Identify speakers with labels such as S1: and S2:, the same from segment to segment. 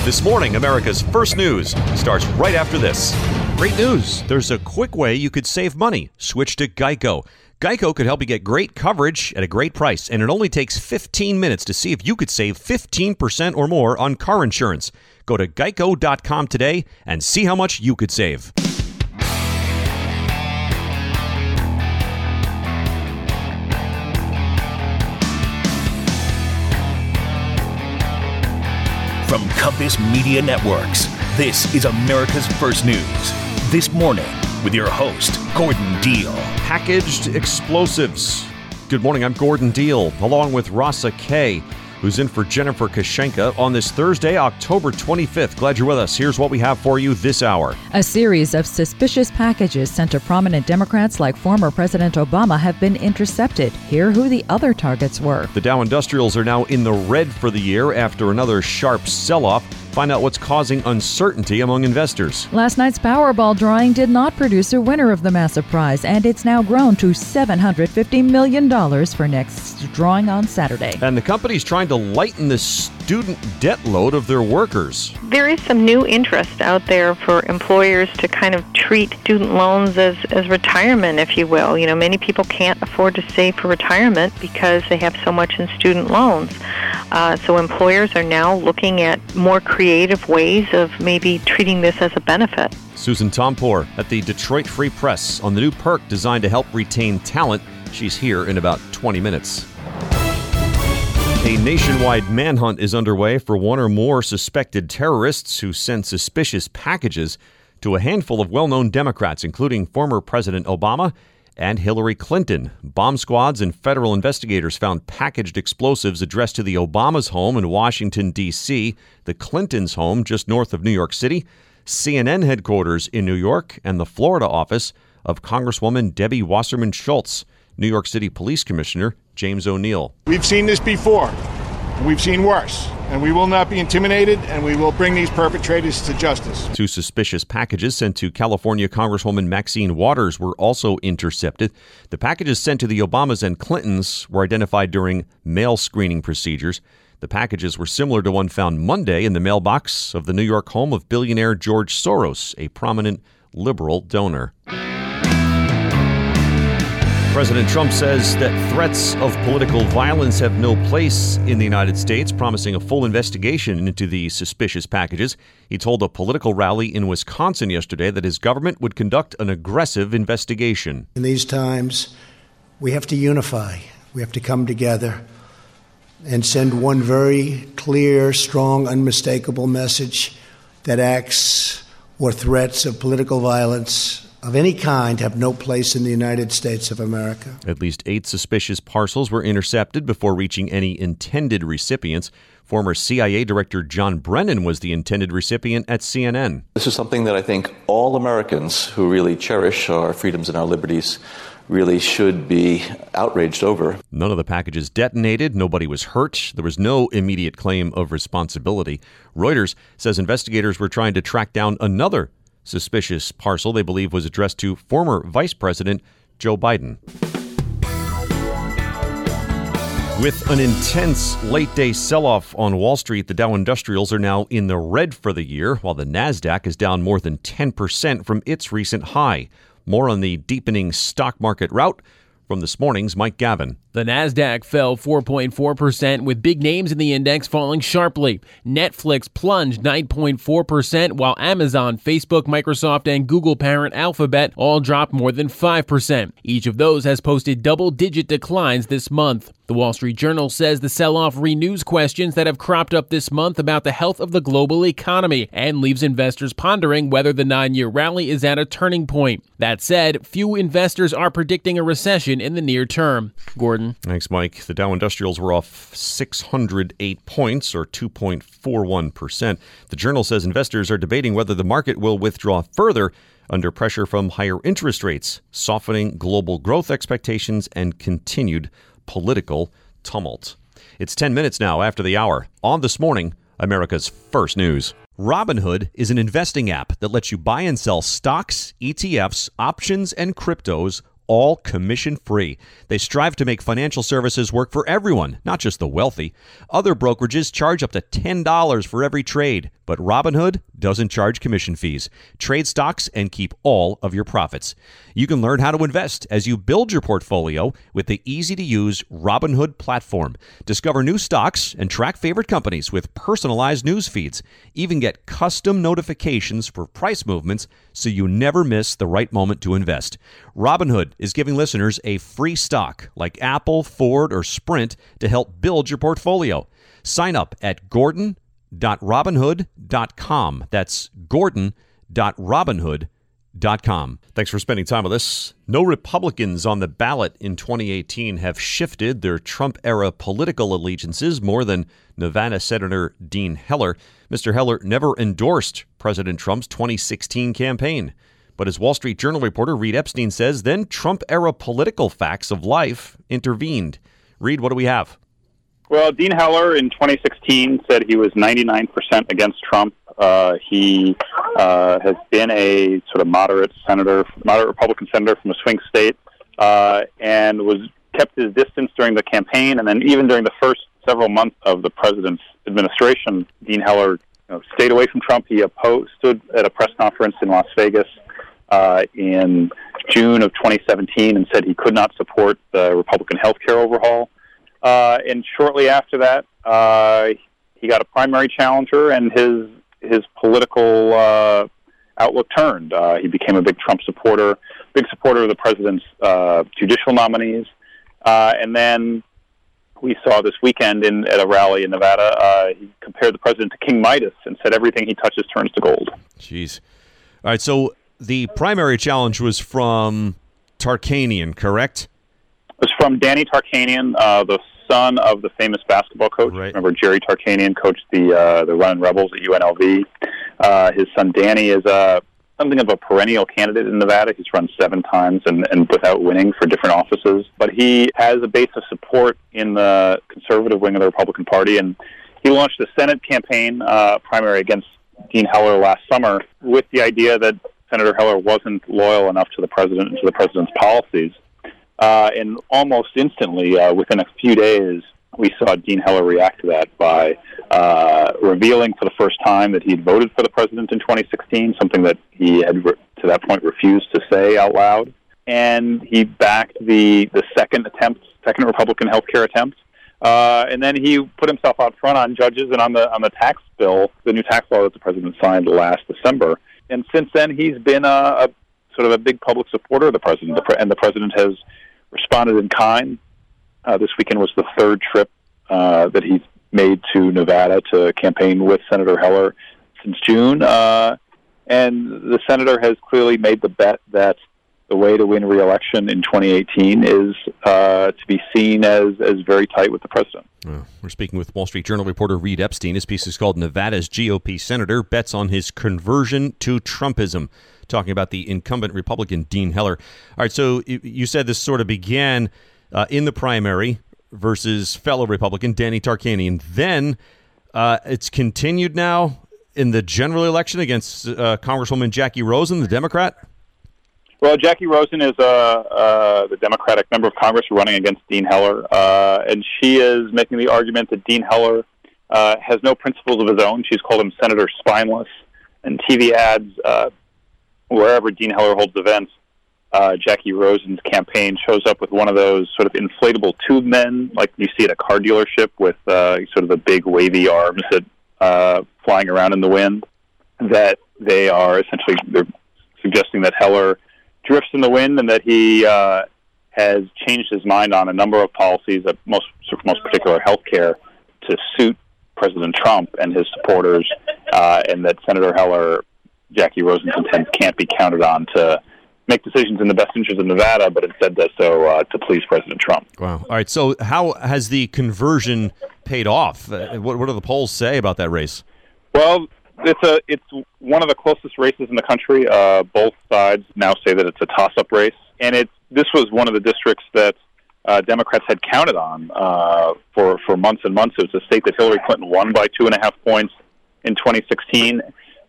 S1: This morning, America's First News starts right after this. Great news. There's a quick way you could save money. Switch to Geico. Geico could help you get great coverage at a great price, and it only takes 15 minutes to see if you could save 15% or more on car insurance. Go to geico.com today and see how much you could save.
S2: From Compass Media Networks, this is America's First News. This morning, with your host, Gordon Deal.
S1: Packaged explosives. Good morning, I'm Gordon Deal, along with Rasa Kay, who's in for Jennifer Kashenka on this Thursday, October 25th. Glad you're with us. Here's what we have for you this hour.
S3: A series of suspicious packages sent to prominent Democrats like former President Obama have been intercepted. Hear who the other targets were.
S1: The Dow Industrials are now in the red for the year after another sharp sell-off. Find out what's causing uncertainty among investors.
S3: Last night's Powerball drawing did not produce a winner of the massive prize, and it's now grown to $750 million for next drawing on Saturday.
S1: And the company's trying to lighten the student debt load of their workers.
S4: There is some new interest out there for employers to kind of treat student loans as retirement, if you will. You know, many people can't afford to save for retirement because they have so much in student loans. So employers are now looking at more creative ways of maybe treating this as a benefit.
S1: Susan Tompour at the Detroit Free Press on the new perk designed to help retain talent. She's here in about 20 minutes. A nationwide manhunt is underway for one or more suspected terrorists who sent suspicious packages to a handful of well-known Democrats, including former President Obama and Hillary Clinton. Bomb squads and federal investigators found packaged explosives addressed to the Obamas' home in Washington, D.C., the Clintons' home just north of New York City, CNN headquarters in New York, and the Florida office of Congresswoman Debbie Wasserman Schultz. New York City Police Commissioner James O'Neill.
S5: We've seen this before. We've seen worse, and we will not be intimidated, and we will bring these perpetrators to justice.
S1: Two suspicious packages sent to California Congresswoman Maxine Waters were also intercepted. The packages sent to the Obamas and Clintons were identified during mail screening procedures. The packages were similar to one found Monday in the mailbox of the New York home of billionaire George Soros, a prominent liberal donor. President Trump says that threats of political violence have no place in the United States, promising a full investigation into the suspicious packages. He told a political rally in Wisconsin yesterday that his government would conduct an aggressive investigation.
S6: In these times, we have to unify. We have to come together and send one very clear, strong, unmistakable message that acts or threats of political violence of any kind have no place in the United States of America.
S1: At least 8 suspicious parcels were intercepted before reaching any intended recipients. Former CIA Director John Brennan was the intended recipient at CNN.
S7: This is something that I think all Americans who really cherish our freedoms and our liberties really should be outraged over.
S1: None of the packages detonated. Nobody was hurt. There was no immediate claim of responsibility. Reuters says investigators were trying to track down another suspicious parcel they believe was addressed to former Vice President Joe Biden. With an intense late-day sell-off on Wall Street, the Dow Industrials are now in the red for the year, while the Nasdaq is down more than 10% from its recent high. More on the deepening stock market rout from this morning's Mike Gavin.
S8: The Nasdaq fell 4.4%, with big names in the index falling sharply. Netflix plunged 9.4%, while Amazon, Facebook, Microsoft, and Google parent Alphabet all dropped more than 5%. Each of those has posted double-digit declines this month. The Wall Street Journal says the sell-off renews questions that have cropped up this month about the health of the global economy and leaves investors pondering whether the 9-year rally is at a turning point. That said, few investors are predicting a recession in the near term. Gordon.
S1: Thanks, Mike. The Dow Industrials were off 608 points, or 2.41%. The Journal says investors are debating whether the market will withdraw further under pressure from higher interest rates, softening global growth expectations, and continued political tumult. It's 10 minutes now after the hour. On This Morning, America's First News. Robinhood is an investing app that lets you buy and sell stocks, ETFs, options, and cryptos, all commission-free. They strive to make financial services work for everyone, not just the wealthy. Other brokerages charge up to $10 for every trade. But Robinhood doesn't charge commission fees. Trade stocks and keep all of your profits. You can learn how to invest as you build your portfolio with the easy-to-use Robinhood platform. Discover new stocks and track favorite companies with personalized news feeds. Even get custom notifications for price movements so you never miss the right moment to invest. Robinhood is giving listeners a free stock like Apple, Ford, or Sprint to help build your portfolio. Sign up at gordon.robinhood.com. That's gordon.robinhood.com. Thanks for spending time with us. No Republicans on the ballot in 2018 have shifted their Trump-era political allegiances more than Nevada Senator Dean Heller. Mr. Heller never endorsed President Trump's 2016 campaign. But as Wall Street Journal reporter Reed Epstein says, then Trump-era political facts of life intervened. Reed, what do we have?
S9: Well, Dean Heller in 2016 said he was 99% against Trump. He has been a sort of moderate Republican senator from a swing state, and kept his distance during the campaign, and then even during the first several months of the president's administration, Dean Heller stayed away from Trump. He stood at a press conference in Las Vegas in June of 2017 and said he could not support the Republican health care overhaul. And shortly after that, he got a primary challenger, and his political outlook turned. He became a big Trump supporter, big supporter of the president's judicial nominees. And then we saw this weekend at a rally in Nevada, he compared the president to King Midas and said everything he touches turns to gold.
S1: Jeez. All right, so the primary challenge was from Tarkanian, correct?
S9: It was from Danny Tarkanian, the son of the famous basketball coach.
S1: Right.
S9: Remember, Jerry Tarkanian coached the Runnin' Rebels at UNLV. His son Danny is something of a perennial candidate in Nevada. He's run 7 times and without winning for different offices. But he has a base of support in the conservative wing of the Republican Party, and he launched a Senate campaign primary against Dean Heller last summer with the idea that Senator Heller wasn't loyal enough to the president and to the president's policies. And almost instantly, within a few days, we saw Dean Heller react to that by revealing for the first time that he had voted for the president in 2016, something that he had to that point refused to say out loud. And he backed the second Republican health care attempt. And then he put himself out front on judges and on the tax bill, the new tax law that the president signed last December. And since then, he's been a sort of a big public supporter of the president, and the president has responded in kind. This weekend was the third trip that he's made to Nevada to campaign with Senator Heller since June. And the senator has clearly made the bet that the way to win re-election in 2018 is to be seen as very tight with the president.
S1: We're speaking with Wall Street Journal reporter Reed Epstein. His piece is called "Nevada's GOP Senator Bets on His Conversion to Trumpism," talking about the incumbent Republican Dean Heller. All right, so you said this sort of began in the primary versus fellow Republican Danny Tarkanian. Then it's continued now in the general election against Congresswoman Jackie Rosen, the Democrat?
S9: Well, Jackie Rosen is the Democratic member of Congress running against Dean Heller, and she is making the argument that Dean Heller has no principles of his own. She's called him Senator Spineless, and TV ads, wherever Dean Heller holds events, Jackie Rosen's campaign shows up with one of those sort of inflatable tube men, like you see at a car dealership with sort of the big wavy arms that flying around in the wind, that they are essentially, they're suggesting that Heller drifts in the wind and that he has changed his mind on a number of policies, most particular health care, to suit President Trump and his supporters, and that Senator Heller, Jackie Rosen contends, can't be counted on to make decisions in the best interest of Nevada, but instead does so to please President Trump.
S1: Wow. All right, so how has the conversion paid off? What do the polls say about that race?
S9: Well, it's one of the closest races in the country. Both sides now say that it's a toss-up race, and this was one of the districts that Democrats had counted on for months and months. It was a state that Hillary Clinton won by 2.5 points in 2016,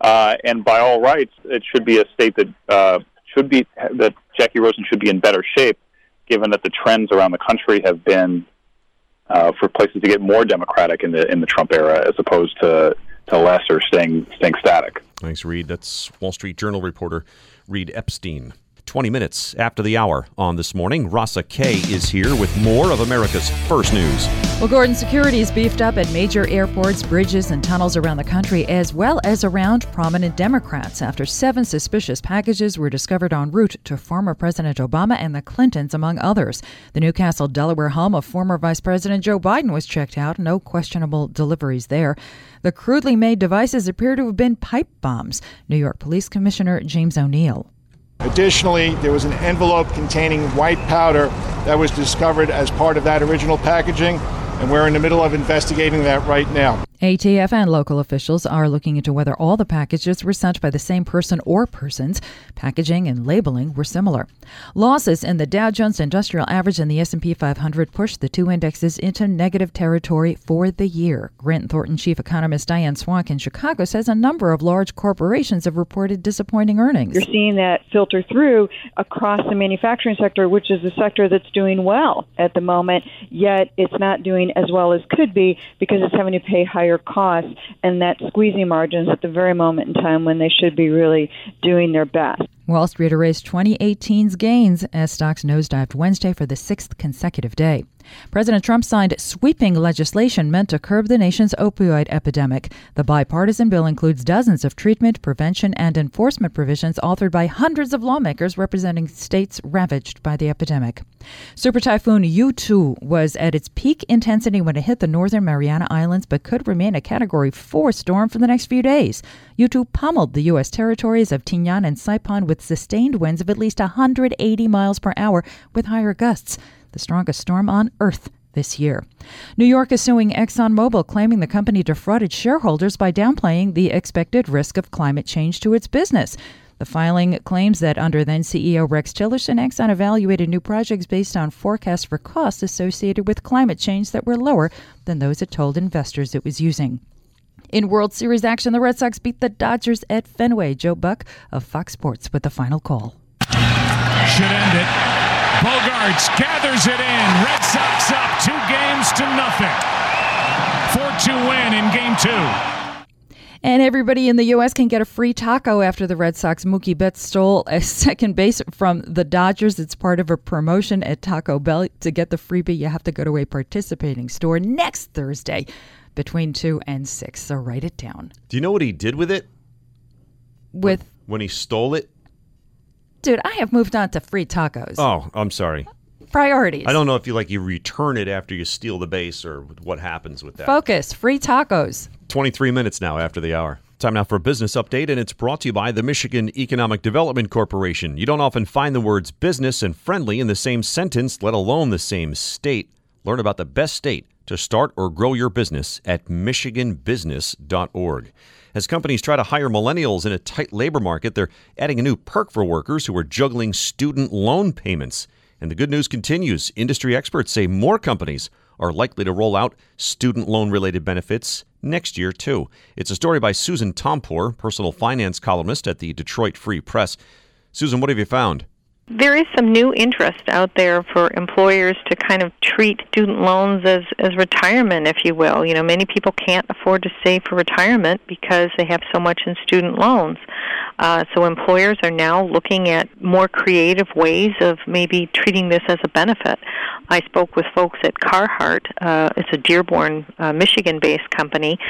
S9: and by all rights, it should be a state that that Jackie Rosen should be in better shape, given that the trends around the country have been for places to get more Democratic in the Trump era, as opposed to less or staying static.
S1: Thanks, Reed. That's Wall Street Journal reporter Reed Epstein. 20 minutes after the hour on This Morning, Rasa Kay is here with more of America's First News.
S3: Well, Gordon, security is beefed up at major airports, bridges, and tunnels around the country, as well as around prominent Democrats, after 7 suspicious packages were discovered en route to former President Obama and the Clintons, among others. The Newcastle, Delaware home of former Vice President Joe Biden was checked out. No questionable deliveries there. The crudely made devices appear to have been pipe bombs. New York Police Commissioner James O'Neill.
S5: Additionally, there was an envelope containing white powder that was discovered as part of that original packaging, and we're in the middle of investigating that right now.
S3: ATF and local officials are looking into whether all the packages were sent by the same person or persons. Packaging and labeling were similar. Losses in the Dow Jones Industrial Average and the S&P 500 pushed the two indexes into negative territory for the year. Grant Thornton chief economist Diane Swank in Chicago says a number of large corporations have reported disappointing earnings.
S10: You're seeing that filter through across the manufacturing sector, which is the sector that's doing well at the moment, yet it's not doing as well as could be because it's having to pay higher costs, and that's squeezing margins at the very moment in time when they should be really doing their best.
S3: Wall Street erased 2018's gains as stocks nosedived Wednesday for the 6th consecutive day. President Trump signed sweeping legislation meant to curb the nation's opioid epidemic. The bipartisan bill includes dozens of treatment, prevention, and enforcement provisions authored by hundreds of lawmakers representing states ravaged by the epidemic. Super Typhoon U2 was at its peak intensity when it hit the northern Mariana Islands, but could remain a Category 4 storm for the next few days. U2 pummeled the U.S. territories of Tinian and Saipan with sustained winds of at least 180 miles per hour with higher gusts, the strongest storm on Earth this year. New York is suing ExxonMobil, claiming the company defrauded shareholders by downplaying the expected risk of climate change to its business. The filing claims that under then CEO Rex Tillerson, Exxon evaluated new projects based on forecasts for costs associated with climate change that were lower than those it told investors it was using. In World Series action, the Red Sox beat the Dodgers at Fenway. Joe Buck of Fox Sports with the final call.
S11: Should end it. Bogarts gathers it in. Red Sox up 2-0. 4-2 win in Game 2.
S3: And everybody in the U.S. can get a free taco after the Red Sox. Mookie Betts stole a second base from the Dodgers. It's part of a promotion at Taco Bell. To get the freebie, you have to go to a participating store next Thursday between 2 and 6. So write it down.
S1: Do you know what he did with it? When he stole it?
S3: Dude, I have moved on to free tacos.
S1: Oh, I'm sorry.
S3: Priorities.
S1: I don't know if you return it after you steal the base or what happens with that.
S3: Focus. Free tacos.
S1: 23 minutes now after the hour. Time now for a business update, and it's brought to you by the Michigan Economic Development Corporation. You don't often find the words business and friendly in the same sentence, let alone the same state. Learn about the best state to start or grow your business at michiganbusiness.org. As companies try to hire millennials in a tight labor market, they're adding a new perk for workers who are juggling student loan payments. And the good news continues. Industry experts say more companies are likely to roll out student loan-related benefits next year, too. It's a story by Susan Tompour, personal finance columnist at the Detroit Free Press. Susan, what have you found?
S4: There is some new interest out there for employers to kind of treat student loans as retirement, if you will. You know, many people can't afford to save for retirement because they have so much in student loans. So employers are now looking at more creative ways of maybe treating this as a benefit. I spoke with folks at Carhartt. It's a Dearborn, Michigan-based company,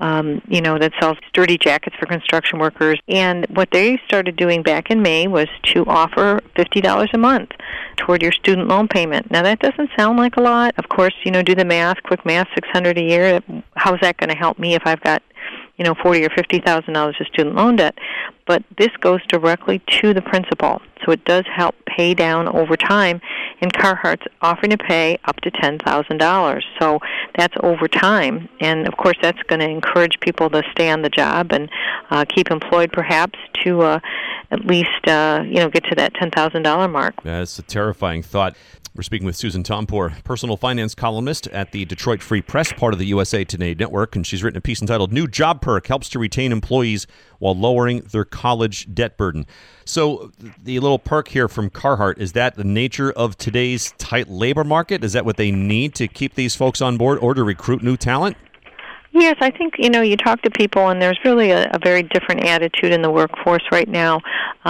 S4: that sells sturdy jackets for construction workers. And what they started doing back in May was to offer $50 a month toward your student loan payment. Now, that doesn't sound like a lot. Of course, do the math, quick math, $600 a year. How's that going to help me if I've got $40,000 or $50,000 of student loan debt? But this goes directly to the principal, so it does help pay down over time. And Carhartt's offering to pay up to $10,000, so that's over time. And of course, that's going to encourage people to stay on the job and keep employed, perhaps to at least get to that $10,000 mark.
S1: That's a terrifying thought. We're speaking with Susan Tompour, personal finance columnist at the Detroit Free Press, part of the USA Today network, and she's written a piece entitled "New Job Perk Helps to Retain Employees While Lowering Their College Debt Burden." So the little perk here from Carhartt, is that the nature of today's tight labor market? Is that what they need to keep these folks on board or to recruit new talent?
S4: Yes, I think, you talk to people and there's really a very different attitude in the workforce right now.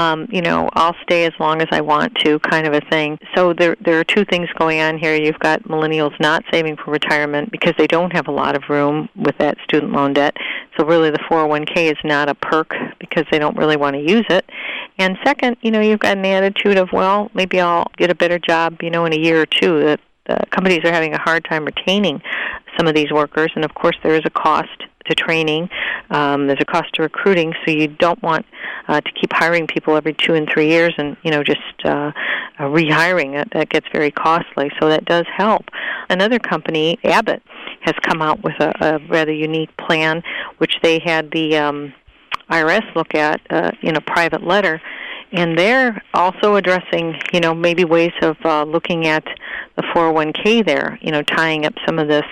S4: I'll stay as long as I want to kind of a thing. So there are two things going on here. You've got millennials not saving for retirement because they don't have a lot of room with that student loan debt. So really the 401k is not a perk because they don't really want to use it. And second, you've got an attitude of, well, maybe I'll get a better job, in a year or two. That companies are having a hard time retaining some of these workers, and of course there is a cost to training. There's a cost to recruiting, so you don't want to keep hiring people every 2 and 3 years and, just rehiring it. That gets very costly, so that does help. Another company, Abbott, has come out with a rather unique plan, which they had the IRS look at in a private letter. And they're also addressing, maybe ways of looking at the 401k there, tying up some of this,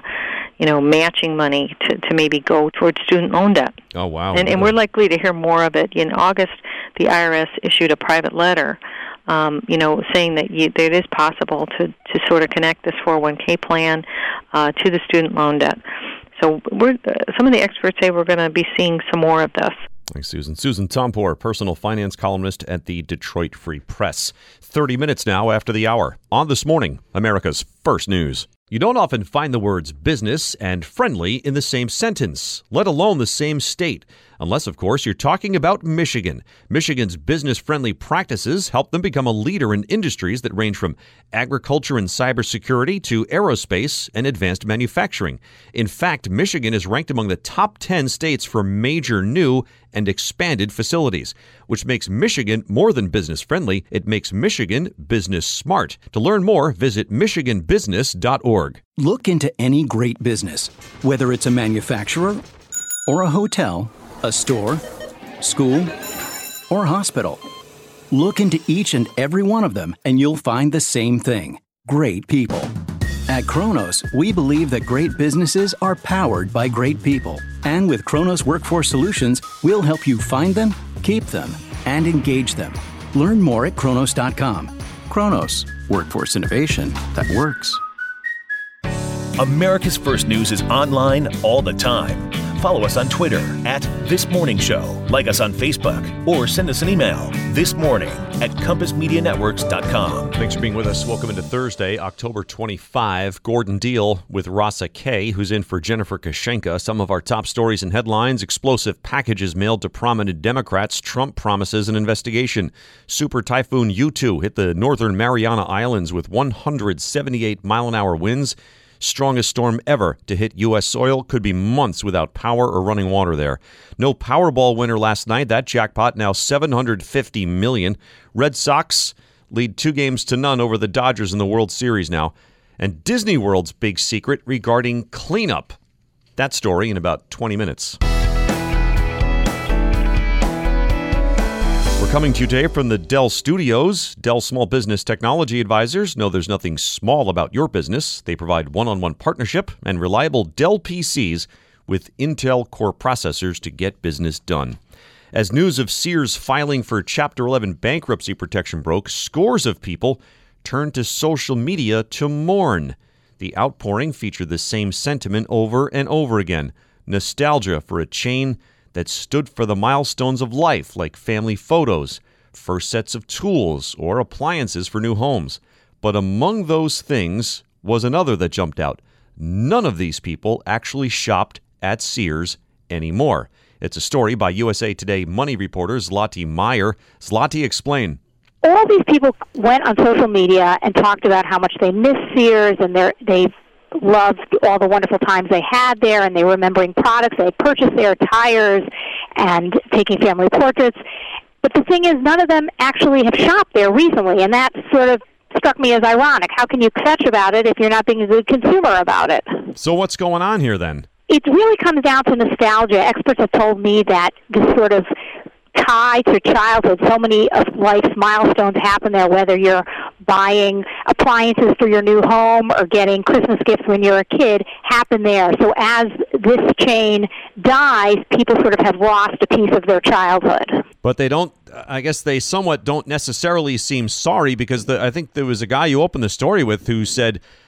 S4: matching money to maybe go towards student loan debt.
S1: Oh, wow.
S4: And we're likely to hear more of it. In August, the IRS issued a private letter, saying that it is possible to sort of connect this 401k plan to the student loan debt. So some of the experts say we're going to be seeing some more of this.
S1: Thanks, Susan. Susan Tompor, personal finance columnist at the Detroit Free Press. 30 minutes now after the hour. On This Morning, America's First News. You don't often find the words business and friendly in the same sentence, let alone the same state. Unless, of course, you're talking about Michigan. Michigan's business-friendly practices help them become a leader in industries that range from agriculture and cybersecurity to aerospace and advanced manufacturing. In fact, Michigan is ranked among the top 10 states for major new and expanded facilities, which makes Michigan more than business-friendly. It makes Michigan business-smart. To learn more, visit michiganbusiness.org.
S12: Look into any great business, whether it's a manufacturer or a hotel, a store, school, or hospital. Look into each and every one of them, and you'll find the same thing: great people. At Kronos, we believe that great businesses are powered by great people. And with Kronos Workforce Solutions, we'll help you find them, keep them, and engage them. Learn more at Kronos.com. Kronos, workforce innovation that works.
S2: America's First News is online all the time. Follow us on Twitter @ThisMorningShow. Like us on Facebook or send us an email thismorning@compassmedianetworks.com.
S1: Thanks for being with us. Welcome into Thursday, October 25. Gordon Deal with Rasa Kay, who's in for Jennifer Kashenka. Some of our top stories and headlines: explosive packages mailed to prominent Democrats. Trump promises an investigation. Super Typhoon U2 hit the northern Mariana Islands with 178-mile-an-hour winds. Strongest storm ever to hit U.S. soil. Could be months without power or running water there. No Powerball winner last night. That jackpot now $750 million. Red Sox lead 2-0 over the Dodgers in the World Series now. And Disney World's big secret regarding cleanup. That story in about 20 minutes. We're coming to you today from the Dell Studios. Dell Small Business Technology Advisors know there's nothing small about your business. They provide one-on-one partnership and reliable Dell PCs with Intel Core processors to get business done. As news of Sears filing for Chapter 11 bankruptcy protection broke, scores of people turned to social media to mourn. The outpouring featured the same sentiment over and over again: nostalgia for a chain that stood for the milestones of life, like family photos, first sets of tools, or appliances for new homes. But among those things was another that jumped out. None of these people actually shopped at Sears anymore. It's a story by USA Today money reporter Zlati Meyer. Zlati, explain.
S13: All these people went on social media and talked about how much they miss Sears and they loved all the wonderful times they had there, and they were remembering products they had purchased there, tires, and taking family portraits. But the thing is, none of them actually have shopped there recently, and that sort of struck me as ironic. How can you kvetch about it if you're not being a good consumer about it?
S1: So what's going on here then?
S13: It really comes down to nostalgia. Experts have told me that this sort of tie to childhood, so many of life's milestones happen there, whether you're buying appliances for your new home or getting Christmas gifts when you're a kid, happen there. So as this chain dies, people sort of have lost a piece of their childhood.
S1: But they don't, I guess they somewhat don't necessarily seem sorry, because I think there was a guy you opened the story with who said,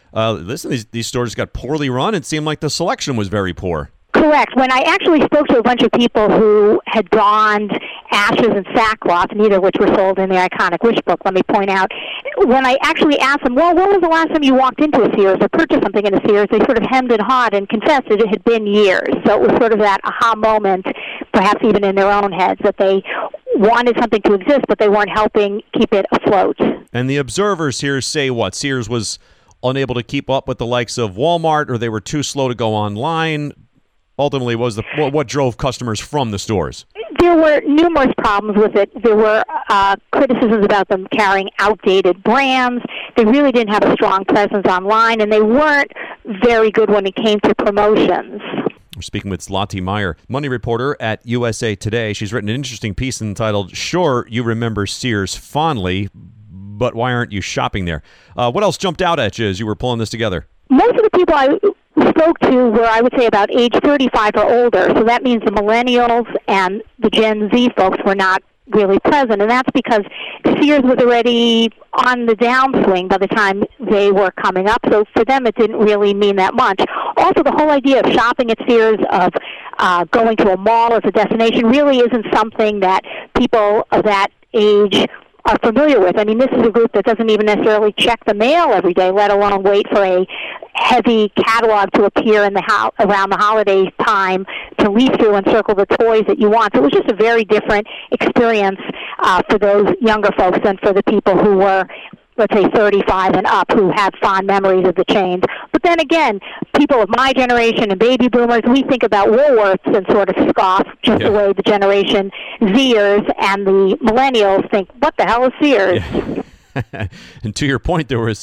S1: listen, these stores got poorly run. It seemed like the selection was very poor.
S13: Correct. When I actually spoke to a bunch of people who had donned ashes and sackcloth, neither of which were sold in the iconic Wish book, let me point out, when I actually asked them, well, when was the last time you walked into a Sears or purchased something in a Sears, they sort of hemmed and hawed and confessed that it had been years. So it was sort of that aha moment, perhaps even in their own heads, that they wanted something to exist, but they weren't helping keep it afloat.
S1: And the observers here say what? Sears was unable to keep up with the likes of Walmart, or they were too slow to go online. Ultimately, was what drove customers from the stores?
S13: There were numerous problems with it. There were criticisms about them carrying outdated brands. They really didn't have a strong presence online, and they weren't very good when it came to promotions.
S1: We're speaking with Zlati Meyer, money reporter at USA Today. She's written an interesting piece entitled, "Sure, You Remember Sears Fondly, but Why Aren't You Shopping There?" What else jumped out at you as you were pulling this together?
S13: Most of the people I spoke to were, I would say, about age 35 or older. So that means the millennials and the Gen Z folks were not really present. And that's because Sears was already on the downswing by the time they were coming up. So for them, it didn't really mean that much. Also, the whole idea of shopping at Sears, of going to a mall as a destination, really isn't something that people of that age are familiar with. I mean, this is a group that doesn't even necessarily check the mail every day, let alone wait for a heavy catalog to appear in the around the holiday time to leaf through and circle the toys that you want. So it was just a very different experience for those younger folks than for the people who were, let's say, 35 and up, who have fond memories of the chains. But then again, people of my generation and baby boomers, we think about Woolworths and sort of scoff, just the way the Generation Zers and the millennials think, what the hell is Sears?
S1: Yeah. And to your point, there was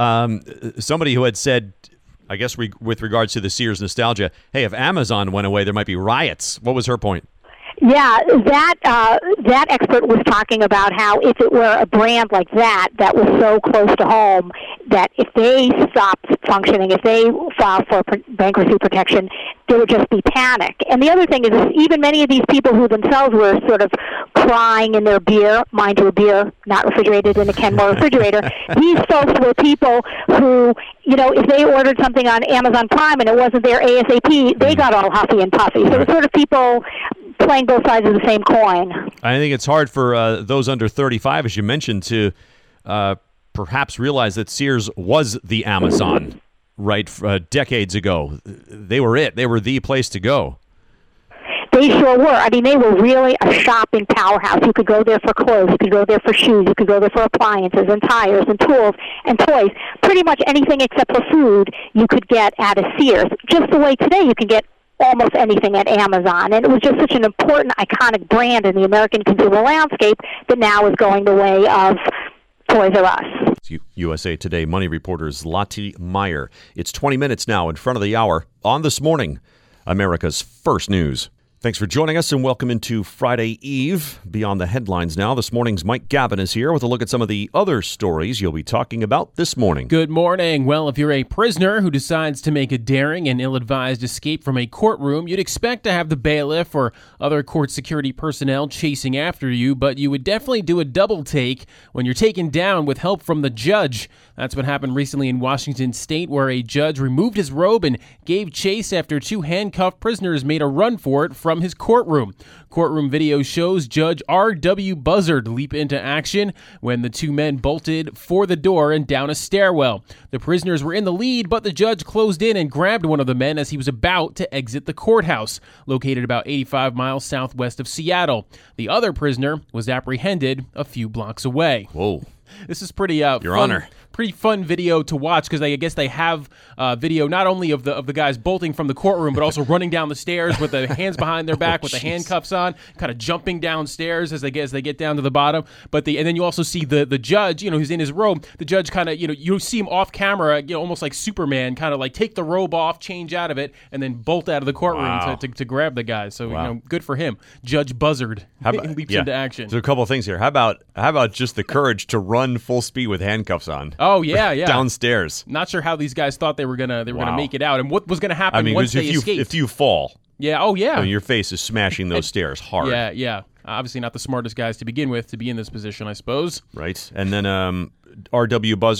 S1: somebody who had said, I guess with regards to the Sears nostalgia, hey, if Amazon went away, there might be riots. What was her point?
S13: Yeah, that expert was talking about how if it were a brand like that was so close to home, that if they stopped functioning, if they filed for bankruptcy protection, there would just be panic. And the other thing is even many of these people who themselves were sort of crying in their beer, mind you, a beer not refrigerated in a Kenmore refrigerator, these folks were people who, you know, if they ordered something on Amazon Prime and it wasn't there ASAP, they got all huffy and puffy. So it's sort of people playing both sides of the same coin.
S1: I think it's hard for those under 35, as you mentioned, to perhaps realize that Sears was the Amazon, right, decades ago. They were it. They were the place to go.
S13: They sure were. I mean, they were really a shopping powerhouse. You could go there for clothes. You could go there for shoes. You could go there for appliances and tires and tools and toys. Pretty much anything except for food you could get at a Sears. Just the way today you can get almost anything at Amazon. And it was just such an important, iconic brand in the American consumer landscape that now is going the way of Toys R Us.
S1: USA Today money reporter Zlati Meyer. It's 20 minutes now in front of the hour on This Morning, America's First News. Thanks for joining us and welcome into Friday Eve. Beyond the headlines now, this morning's Mike Gavin is here with a look at some of the other stories you'll be talking about this morning.
S8: Good morning. Well, if you're a prisoner who decides to make a daring and ill-advised escape from a courtroom, you'd expect to have the bailiff or other court security personnel chasing after you, but you would definitely do a double take when you're taken down with help from the judge. That's what happened recently in Washington State, where a judge removed his robe and gave chase after two handcuffed prisoners made a run for it from his courtroom. Courtroom video shows Judge R.W. Buzzard leap into action when the two men bolted for the door and down a stairwell. The prisoners were in the lead, but the judge closed in and grabbed one of the men as he was about to exit the courthouse, located about 85 miles southwest of Seattle. The other prisoner was apprehended a few blocks away.
S1: Whoa.
S8: This is pretty pretty fun video to watch, because I guess they have video not only of the guys bolting from the courtroom, but also running down the stairs with the hands behind their back with the handcuffs on, kind of jumping downstairs as they get down to the bottom. And then you also see the judge, who's in his robe. The judge kind of, you see him off camera, almost like Superman, kind of like take the robe off, change out of it, and then bolt out of the courtroom to grab the guy. So good for him, Judge Buzzard. Leaps into action.
S1: So a couple of things here. How about just the courage to run full speed with handcuffs on?
S8: Oh yeah.
S1: Downstairs.
S8: Not sure how these guys thought they were gonna make it out, and what was gonna happen once they escaped.
S1: If you fall,
S8: your
S1: face is smashing those stairs hard.
S8: Yeah. Obviously not the smartest guys to begin with to be in this position, I suppose.
S1: Right, and then R.W. Buzzard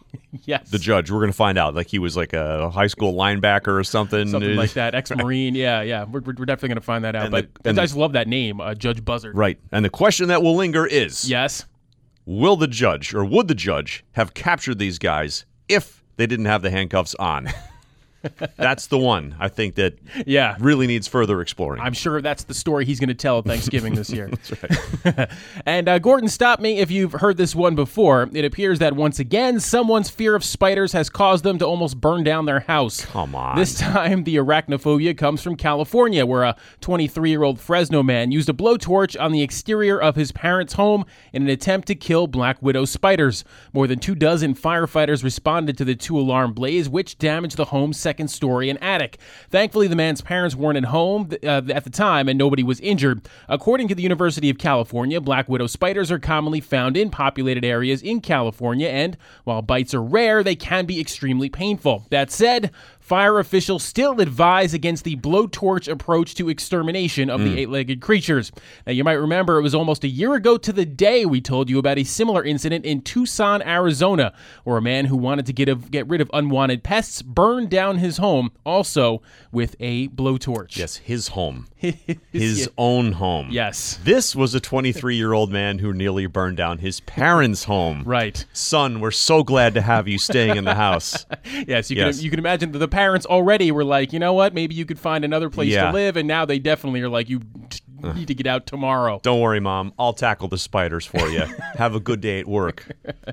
S8: Yes.
S1: The judge. We're going to find out. Like he was like a high school linebacker or something.
S8: Something like that. Ex-Marine. Yeah. We're definitely going to find that out. But I just love that name, Judge Buzzard.
S1: Right. And the question that will linger is,
S8: yes,
S1: would the judge have captured these guys if they didn't have the handcuffs on? That's the one I think that really needs further exploring.
S8: I'm sure that's the story he's going to tell at Thanksgiving this year.
S1: That's right.
S8: And Gordon, stop me if you've heard this one before. It appears that once again, someone's fear of spiders has caused them to almost burn down their house.
S1: Come on.
S8: This time, the arachnophobia comes from California, where a 23-year-old Fresno man used a blowtorch on the exterior of his parents' home in an attempt to kill black widow spiders. More than 24 firefighters responded to the two-alarm blaze, which damaged the home's second story and attic. Thankfully, the man's parents weren't at home at the time and nobody was injured. According to the University of California, black widow spiders are commonly found in populated areas in California, and while bites are rare, they can be extremely painful. That said, fire officials still advise against the blowtorch approach to extermination of the eight-legged creatures. Now, you might remember it was almost a year ago to the day we told you about a similar incident in Tucson, Arizona, where a man who wanted to get rid of unwanted pests burned down his home, also with a blowtorch.
S1: Yes, his home. His own home.
S8: Yes.
S1: This was a 23-year-old man who nearly burned down his parents' home.
S8: Right.
S1: Son, we're so glad to have you staying in the house.
S8: Yes, you can imagine that the parents already were like, you know what, maybe you could find another place to live, and now they definitely are like, you need to get out tomorrow.
S1: Don't worry, Mom. I'll tackle the spiders for you. Have a good day at work.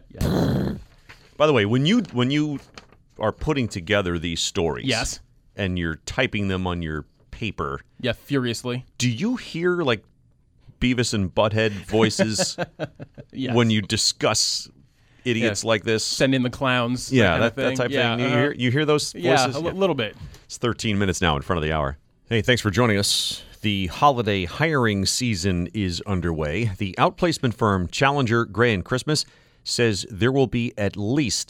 S1: By the way, when you are putting together these stories, and you're typing them on your paper,
S8: furiously,
S1: do you hear like Beavis and Butthead voices when you discuss idiots like this?
S8: Send in the clowns.
S1: That type of thing. You hear those voices?
S8: Yeah, a little bit.
S1: It's 13 minutes now in front of the hour. Hey, thanks for joining us. The holiday hiring season is underway. The outplacement firm Challenger, Gray & Christmas says there will be at least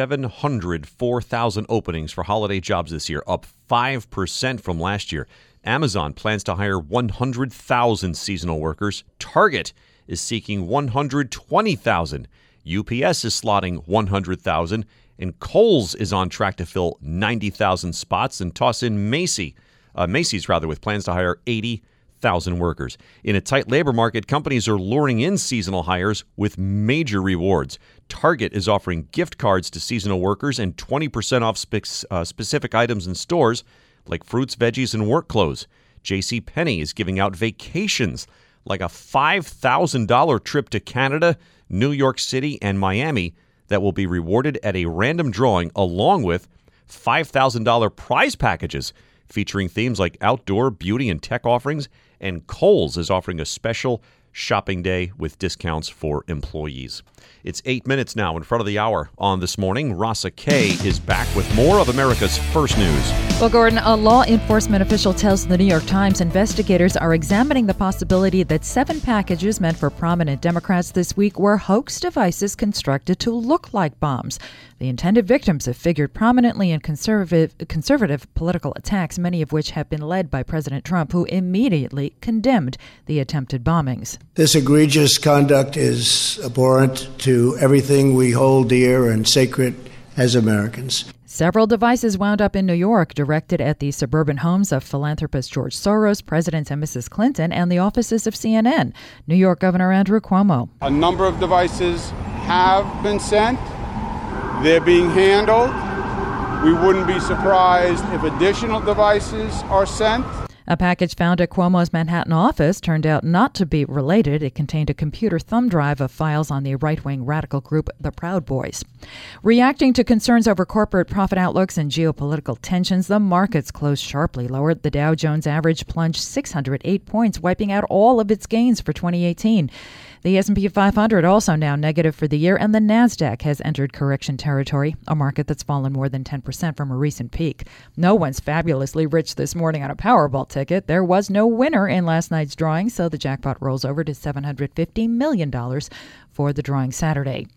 S1: 704,000 openings for holiday jobs this year, up 5% from last year. Amazon plans to hire 100,000 seasonal workers. Target is seeking 120,000. UPS is slotting 100,000, and Kohl's is on track to fill 90,000 spots, and toss in Macy's with plans to hire 80,000 workers. In a tight labor market, companies are luring in seasonal hires with major rewards. Target is offering gift cards to seasonal workers and 20% off specific items in stores like fruits, veggies, and work clothes. JCPenney is giving out vacations like a $5,000 trip to Canada, New York City, and Miami that will be rewarded at a random drawing, along with $5,000 prize packages featuring themes like outdoor, beauty, and tech offerings. And Kohl's is offering a special shopping day with discounts for employees. It's 8 minutes now in front of the hour on This Morning. Rasa Kay is back with more of America's First News.
S3: Well, Gordon, a law enforcement official tells the New York Times investigators are examining the possibility that 7 packages meant for prominent Democrats this week were hoax devices constructed to look like bombs. The intended victims have figured prominently in conservative political attacks, many of which have been led by President Trump, who immediately condemned the attempted bombings.
S6: This egregious conduct is abhorrent to everything we hold dear and sacred as Americans.
S3: Several devices wound up in New York, directed at the suburban homes of philanthropist George Soros, President and Mrs. Clinton, and the offices of CNN. New York Governor Andrew Cuomo.
S14: A number of devices have been sent. They're being handled. We wouldn't be surprised if additional devices are sent.
S3: A package found at Cuomo's Manhattan office turned out not to be related. It contained a computer thumb drive of files on the right-wing radical group, the Proud Boys. Reacting to concerns over corporate profit outlooks and geopolitical tensions, the markets closed sharply lower. The Dow Jones average plunged 608 points, wiping out all of its gains for 2018. The S&P 500 also now negative for the year, and the NASDAQ has entered correction territory, a market that's fallen more than 10% from a recent peak. No one's fabulously rich this morning on a Powerball ticket. There was no winner in last night's drawing, so the jackpot rolls over to $750 million for the drawing Saturday.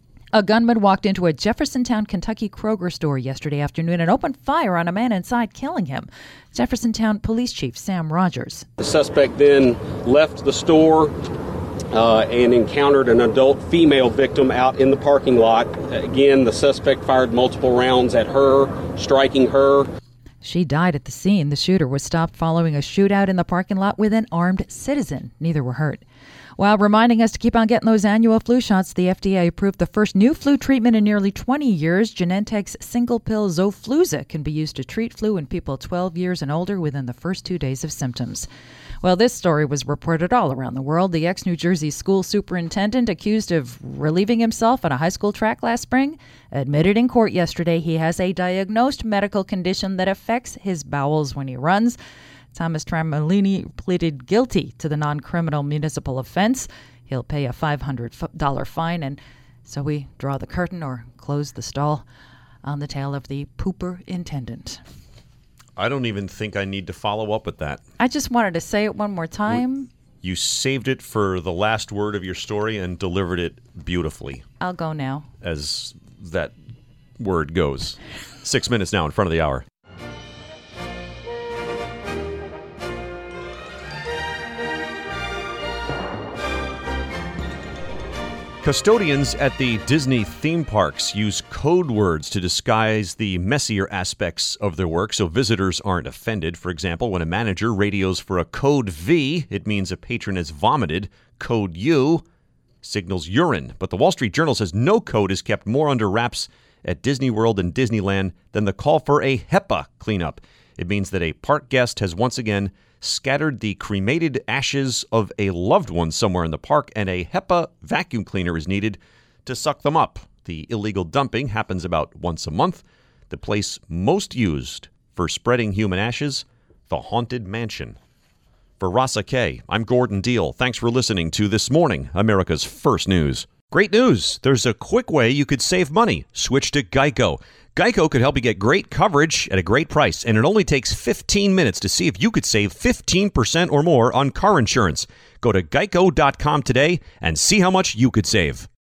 S3: A gunman walked into a Jeffersontown, Kentucky Kroger store yesterday afternoon and opened fire on a man inside, killing him. Jeffersontown Police Chief Sam Rogers.
S15: The suspect then left the store and encountered an adult female victim out in the parking lot. Again, the suspect fired multiple rounds at her, striking her.
S3: She died at the scene. The shooter was stopped following a shootout in the parking lot with an armed citizen. Neither were hurt. While reminding us to keep on getting those annual flu shots, the FDA approved the first new flu treatment in nearly 20 years. Genentech's single pill Xofluza can be used to treat flu in people 12 years and older within the first 2 days of symptoms. Well, this story was reported all around the world. The ex-New Jersey school superintendent accused of relieving himself on a high school track last spring admitted in court yesterday he has a diagnosed medical condition that affects his bowels when he runs. Thomas Tramolini pleaded guilty to the non-criminal municipal offense. He'll pay a $500 fine, and so we draw the curtain or close the stall on the tale of the pooper intendant.
S1: I don't even think I need to follow up with that.
S3: I just wanted to say it one more time.
S1: You saved it for the last word of your story and delivered it beautifully.
S3: I'll go now.
S1: As that word goes. 6 minutes now in front of the hour. Custodians at the Disney theme parks use code words to disguise the messier aspects of their work so visitors aren't offended. For example, when a manager radios for a code V, it means a patron has vomited. Code U signals urine. But the Wall Street Journal says no code is kept more under wraps at Disney World and Disneyland than the call for a HEPA cleanup. It means that a park guest has once again scattered the cremated ashes of a loved one somewhere in the park, and a HEPA vacuum cleaner is needed to suck them up. The illegal dumping happens about once a month. The place most used for spreading human ashes, the Haunted Mansion. For Rasa K, I'm Gordon Deal. Thanks for listening to This Morning, America's First News. Great news! There's a quick way you could save money. Switch to Geico. Geico could help you get great coverage at a great price, and it only takes 15 minutes to see if you could save 15% or more on car insurance. Go to geico.com today and see how much you could save.